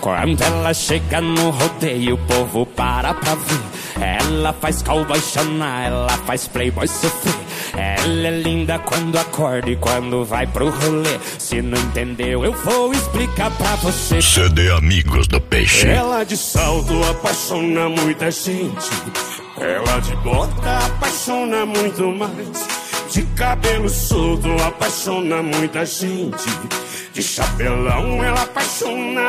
Quando ela chega no rodeio, o povo para pra ver. Ela faz cowboy chorar, ela faz playboy sofrer. Ela é linda quando acorda e quando vai pro rolê. Se não entendeu, eu vou explicar pra você. CD Amigos do Peixe. Ela de salto apaixona muita gente. Ela de bota apaixona muito mais. De cabelo solto apaixona muita gente. De chapelão ela apaixona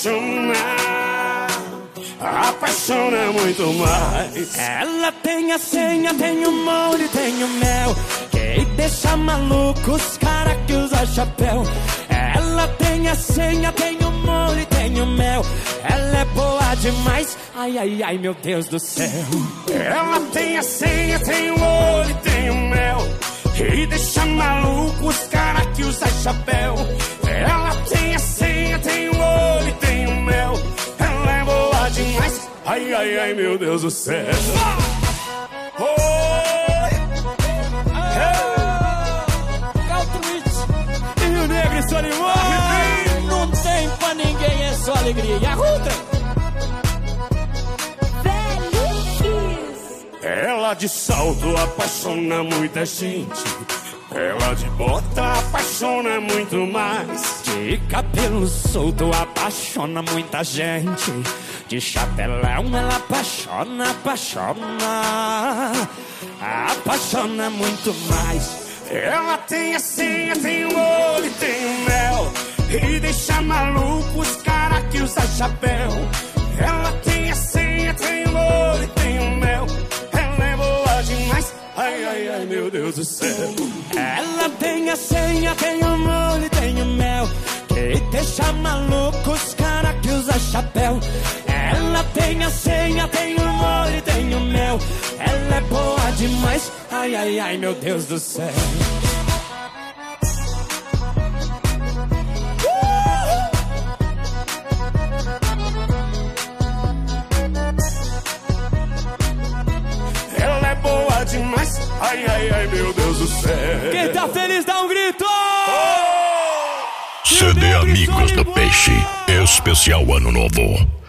muito mais. Ela tem a senha, tem o molde, tem o mel, que deixa maluco os cara que usa chapéu. Ela tem a senha, tem o molde, tem o mel. Ela é boa demais, ai, ai, ai, meu Deus do céu. Ela tem a senha, tem o molde, tem o mel, que deixa maluco os cara que usa chapéu. Ela tem a senha, tem o olho, tem o mel. Ela é boa demais, ai, ai, ai, meu Deus do céu. Caltruite e o Negro e Solimão. Não tem pra ninguém, é só alegria. E a Ruta? Ela de salto apaixona muita gente. Ela de bota apaixona muito mais. De cabelo solto apaixona muita gente. De chapelão ela apaixona muito mais. Ela tem a senha, tem o olho, tem o mel, e deixa maluco os cara que usa chapéu. Ela tem a senha, tem o olho, tem o mel. Ela é boa demais, ai, ai, ai, meu Deus do céu. Ela tem a senha, tem o molde, tem o mel, que deixa maluco os cara que usa chapéu. Ela tem a senha, tem o molde, tem o mel. Ela é boa demais, ai, ai, ai, meu Deus do céu. Ela é boa demais, ai, ai, ai, meu Deus do céu. Quem tá feliz dá um grito! CD Amigos do Peixe, especial Ano Novo.